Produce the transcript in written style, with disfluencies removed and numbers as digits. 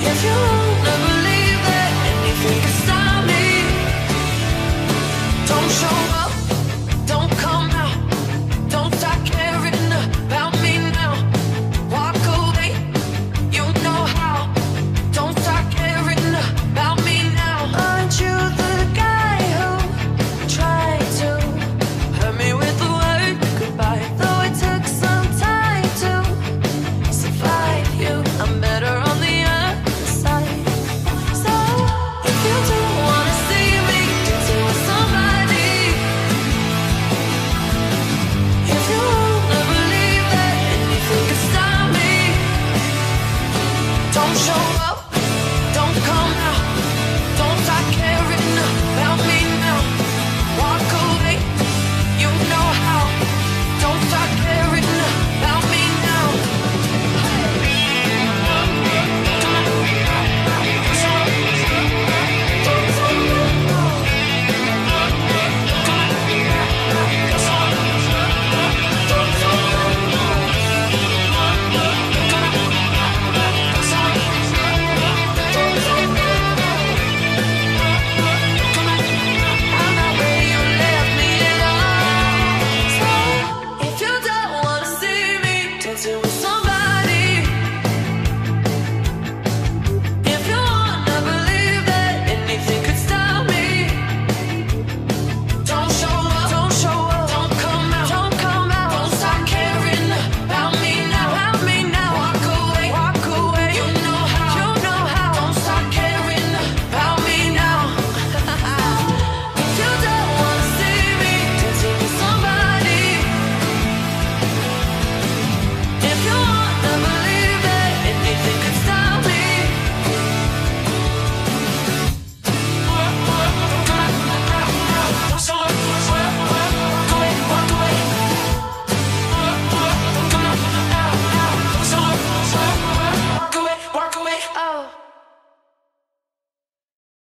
If you wanna believe that anything can stop me, don't show up, don't come out, don't start caring about me now. Walk away, you know how. Don't start caring about me now. Aren't you the guy who tried to hurt me with the word goodbye? Though it took some time to survive you, I'm better on the other side. So if you do wanna see me dancing with somebody, if you wanna believe that anything can stop me, don't show